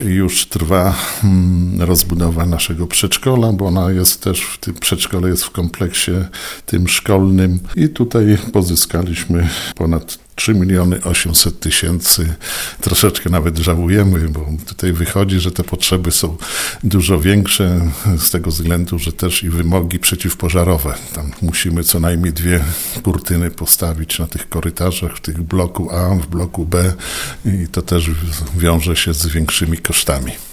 Już trwa rozbudowa naszego przedszkola, bo ona jest też przedszkole jest w kompleksie tym szkolnym i tutaj pozyskaliśmy ponad 3 800 000. Troszeczkę nawet żałujemy, bo tutaj wychodzi, że te potrzeby są dużo większe z tego względu, że też i wymogi przeciwpożarowe. Tam musimy co najmniej 2 kurtyny postawić na tych korytarzach, w tych bloku A, w bloku B i to też wiąże się z większymi kosztami.